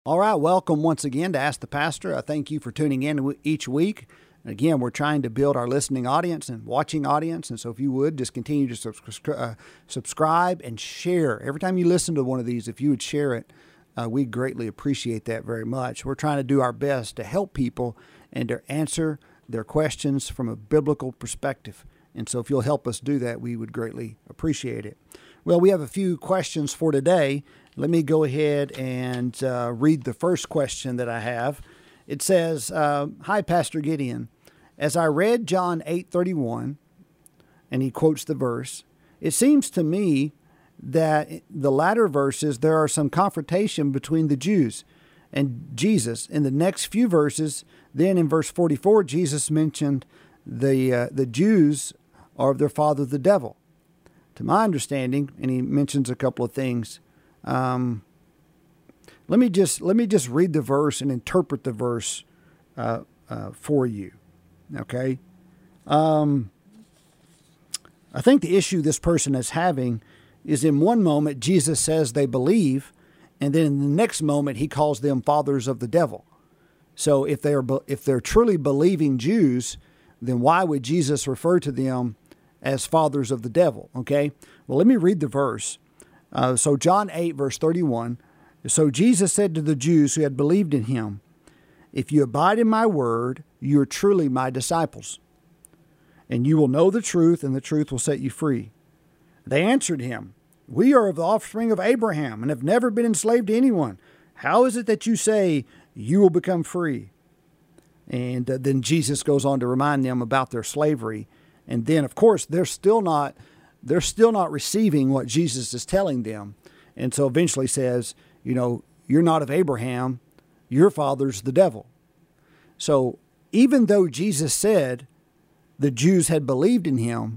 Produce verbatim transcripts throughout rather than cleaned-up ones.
All right, welcome once again to Ask the Pastor. I thank you for tuning in each week. Again, we're trying to build our listening audience and watching audience, and so if you would, just continue to subscri- uh, subscribe and share. Every time you listen to one of these, if you would share it, uh, we greatly appreciate that very much. We're trying to do our best to help people and to answer their questions from a biblical perspective. And so if you'll help us do that, we would greatly appreciate it. Well, we have a few questions for today. Let me go ahead and uh, read the first question that I have. It says, uh, Hi, Pastor Gideon. As I read John eight thirty-one, and he quotes the verse, it seems to me that the latter verses, there are some confrontation between the Jews and Jesus. In the next few verses, then in verse forty-four, Jesus mentioned the uh, the Jews are of their father the devil. To my understanding, and he mentions a couple of things. Um, let me just let me just read the verse and interpret the verse uh, uh, for you. Okay, um, I think the issue this person is having is in one moment Jesus says they believe, and then in the next moment he calls them fathers of the devil. So if they are if they're truly believing Jews, then why would Jesus refer to them as fathers of the devil? Okay, well, let me read the verse. Uh, so John eight, verse thirty-one, so Jesus said to the Jews who had believed in him, if you abide in my word, you are truly my disciples, and you will know the truth, and the truth will set you free. They answered him, we are of the offspring of Abraham and have never been enslaved to anyone. How is it that you say you will become free? And uh, then Jesus goes on to remind them about their slavery. And then, of course, they're still not they're still not receiving what Jesus is telling them. And so eventually says, you know, you're not of Abraham, your father's the devil. So even though Jesus said the Jews had believed in him,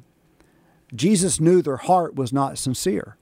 Jesus knew their heart was not sincere.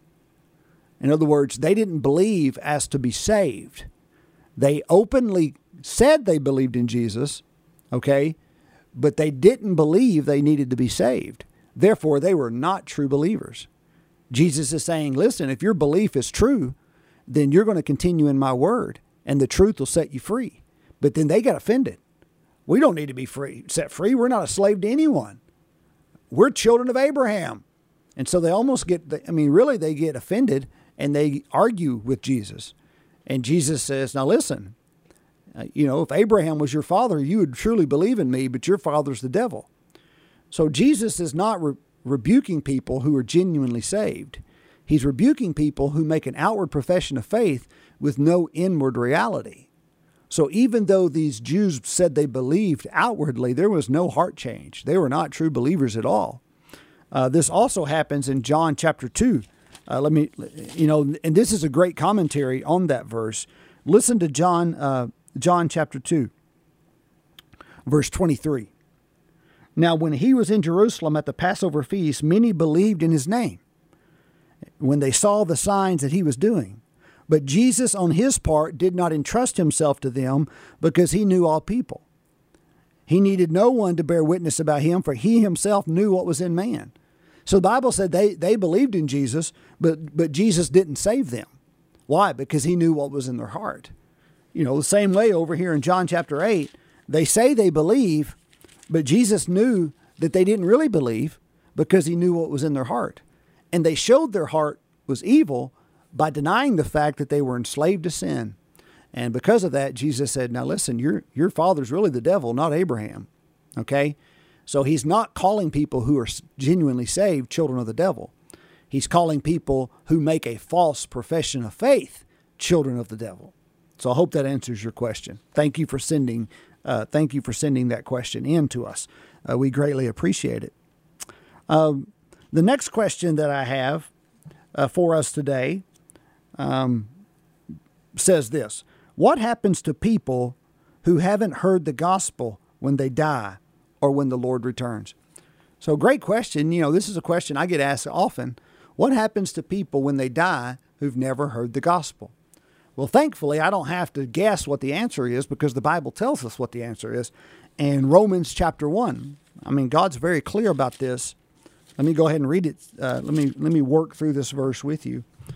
In other words, they didn't believe as to be saved. They openly said they believed in Jesus, okay, but they didn't believe they needed to be saved. Therefore, they were not true believers. Jesus is saying, listen, if your belief is true, then you're going to continue in my word, and the truth will set you free. But then they got offended. We don't need to be free, set free. We're not a slave to anyone. We're children of Abraham. And so they almost get, I mean, really they get offended, and they argue with Jesus. And Jesus says, now listen, uh, you know, if Abraham was your father, you would truly believe in me, but your father's the devil. So Jesus is not re- rebuking people who are genuinely saved. He's rebuking people who make an outward profession of faith with no inward reality. So even though these Jews said they believed outwardly, there was no heart change. They were not true believers at all. Uh, this also happens in John chapter two. Uh, let me, you know, and this is a great commentary on that verse. Listen to John, uh, John chapter two, verse twenty-three. Now, when he was in Jerusalem at the Passover feast, many believed in his name when they saw the signs that he was doing. But Jesus, on his part, did not entrust himself to them because he knew all people. He needed no one to bear witness about him, for he himself knew what was in man. So the Bible said they, they believed in Jesus, but, but Jesus didn't save them. Why? Because he knew what was in their heart. You know, the same way over here in John chapter eight, they say they believe, but Jesus knew that they didn't really believe because he knew what was in their heart. And they showed their heart was evil by denying the fact that they were enslaved to sin. And because of that, Jesus said, now listen, your, your father's really the devil, not Abraham. Okay? So he's not calling people who are genuinely saved children of the devil. He's calling people who make a false profession of faith children of the devil. So I hope that answers your question. Thank you for sending Uh, thank you for sending that question in to us. Uh, we greatly appreciate it. Um, the next question that I have uh, for us today um, says this. What happens to people who haven't heard the gospel when they die or when the Lord returns? So great question. You know, this is a question I get asked often. What happens to people when they die who've never heard the gospel? Well, thankfully, I don't have to guess what the answer is because the Bible tells us what the answer is. In Romans chapter one, I mean, God's very clear about this. Let me go ahead and read it. Uh, let me let me work through this verse with you.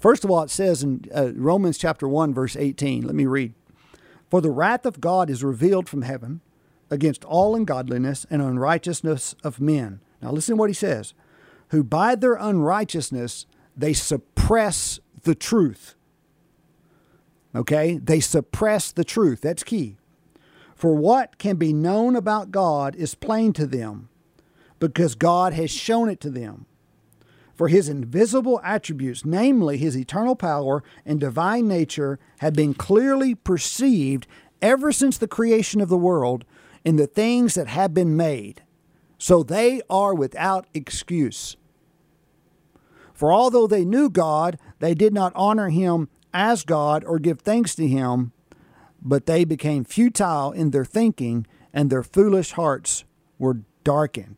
First of all, it says in uh, Romans chapter one, verse eighteen. Let me read. For the wrath of God is revealed from heaven against all ungodliness and unrighteousness of men. Now listen to what he says. Who by their unrighteousness, they suppress the truth. Okay? They suppress the truth. That's key. For what can be known about God is plain to them, because God has shown it to them. For his invisible attributes, namely his eternal power and divine nature, have been clearly perceived ever since the creation of the world in the things that have been made. So they are without excuse. For although they knew God, they did not honor him as God or give thanks to him, but they became futile in their thinking, and their foolish hearts were darkened.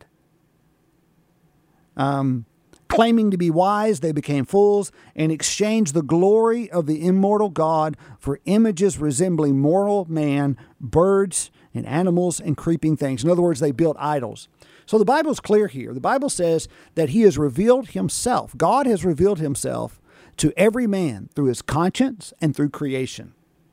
Um... Claiming to be wise, they became fools and exchanged the glory of the immortal God for images resembling mortal man, birds and animals and creeping things. In other words, they built idols. So the Bible's clear here. The Bible says that he has revealed himself. God has revealed himself to every man through his conscience and through creation.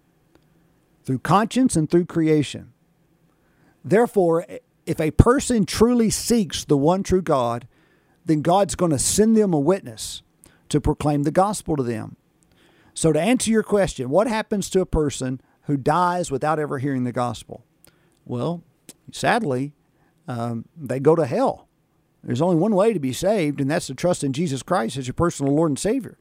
Through conscience and through creation. Therefore, if a person truly seeks the one true God, then God's going to send them a witness to proclaim the gospel to them. So to answer your question, what happens to a person who dies without ever hearing the gospel? Well, sadly, um, they go to hell. There's only one way to be saved, and that's to trust in Jesus Christ as your personal Lord and Savior.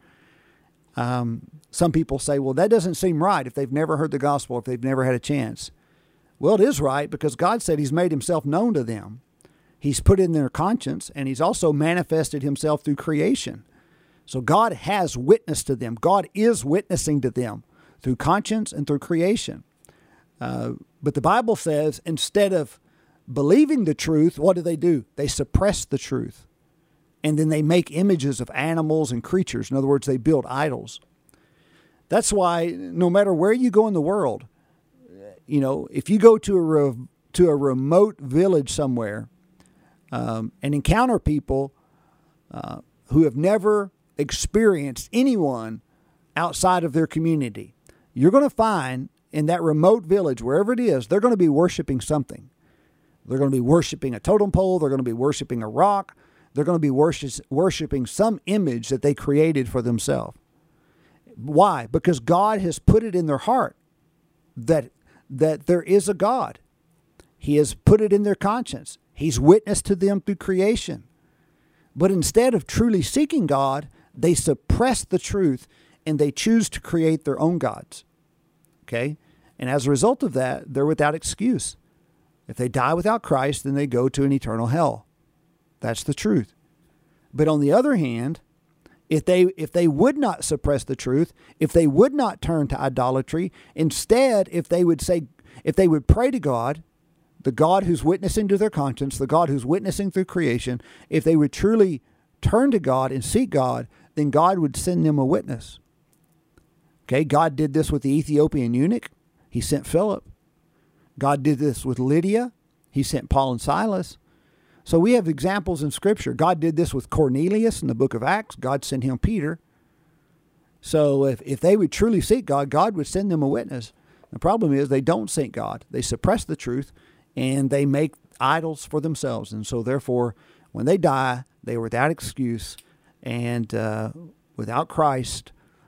Um, some people say, well, that doesn't seem right if they've never heard the gospel, if they've never had a chance. Well, it is right, because God said he's made himself known to them. He's put in their conscience, and he's also manifested himself through creation. So God has witnessed to them. God is witnessing to them through conscience and through creation. Uh, but the Bible says instead of believing the truth, what do they do? They suppress the truth. And then they make images of animals and creatures. In other words, they build idols. That's why no matter where you go in the world, you know, if you go to a, re- to a remote village somewhere, Um, and encounter people uh, who have never experienced anyone outside of their community, you're going to find in that remote village, wherever it is, they're going to be worshiping something. They're going to be worshiping a totem pole. They're going to be worshiping a rock. They're going to be worship, worshiping some image that they created for themselves. Why? Because God has put it in their heart that, that there is a God. He has put it in their conscience. He's witnessed to them through creation. But instead of truly seeking God, they suppress the truth and they choose to create their own gods. Okay? And as a result of that, they're without excuse. If they die without Christ, then they go to an eternal hell. That's the truth. But on the other hand, if they if they would not suppress the truth, if they would not turn to idolatry, instead, if they would say, if they would pray to God, the God who's witnessing to their conscience, the God who's witnessing through creation, if they would truly turn to God and seek God, then God would send them a witness. Okay, God did this with the Ethiopian eunuch. He sent Philip. God did this with Lydia. He sent Paul and Silas. So we have examples in Scripture. God did this with Cornelius in the book of Acts. God sent him Peter. So if, if they would truly seek God, God would send them a witness. The problem is they don't seek God. They suppress the truth. And they make idols for themselves. And so therefore, when they die, they are without excuse. And uh, without Christ,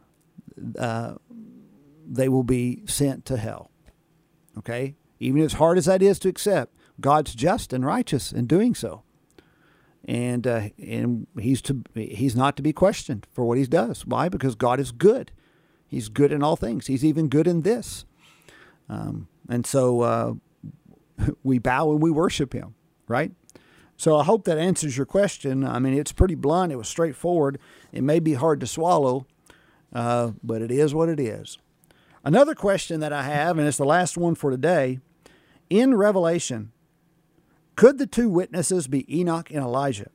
uh, they will be sent to hell. Okay? Even as hard as that is to accept, God's just and righteous in doing so. And uh, and he's to he's not to be questioned for what he does. Why? Because God is good. He's good in all things. He's even good in this. Um, and so... Uh, we bow and we worship him, right? So I hope that answers your question. I mean, it's pretty blunt. It was straightforward. It may be hard to swallow, uh, but it is what it is. Another question that I have, and it's the last one for today. In Revelation, could the two witnesses be Enoch and Elijah?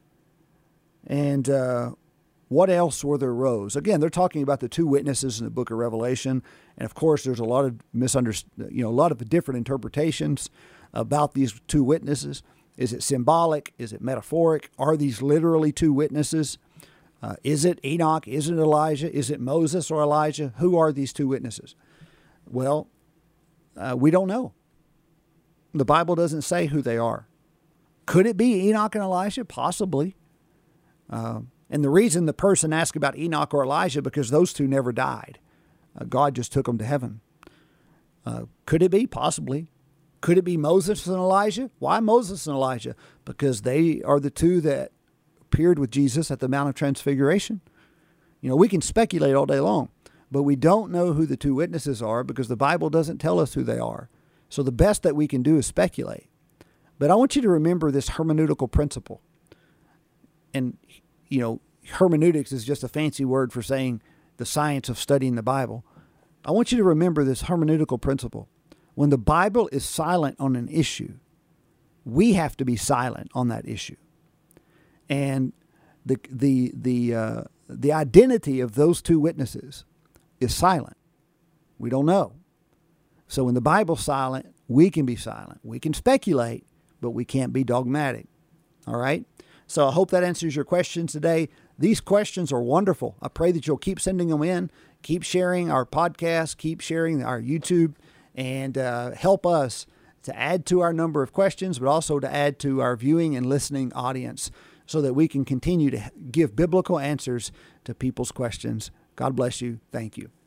And uh, what else were there rose? Again, they're talking about the two witnesses in the book of Revelation. And of course, there's a lot of misunderstanding, you know, a lot of different interpretations about these two witnesses. Is it symbolic? Is it metaphoric? Are these literally two witnesses? Uh, is it Enoch? Is it Elijah? Is it Moses or Elijah? Who are these two witnesses? Well, uh, we don't know. The Bible doesn't say who they are. Could it be Enoch and Elijah? Possibly. Uh, and the reason the person asked about Enoch or Elijah, because those two never died. Uh, God just took them to heaven. Uh, could it be? Possibly. Could it be Moses and Elijah? Why Moses and Elijah? Because they are the two that appeared with Jesus at the Mount of Transfiguration. You know, we can speculate all day long, but we don't know who the two witnesses are because the Bible doesn't tell us who they are. So the best that we can do is speculate. But I want you to remember this hermeneutical principle. And, you know, hermeneutics is just a fancy word for saying the science of studying the Bible. I want you to remember this hermeneutical principle. When the Bible is silent on an issue, we have to be silent on that issue. And the the the uh, the identity of those two witnesses is silent. We don't know. So when the Bible's silent, we can be silent. We can speculate, but we can't be dogmatic. All right? So I hope that answers your questions today. These questions are wonderful. I pray that you'll keep sending them in, keep sharing our podcast, keep sharing our YouTube, and uh, help us to add to our number of questions, but also to add to our viewing and listening audience so that we can continue to give biblical answers to people's questions. God bless you. Thank you.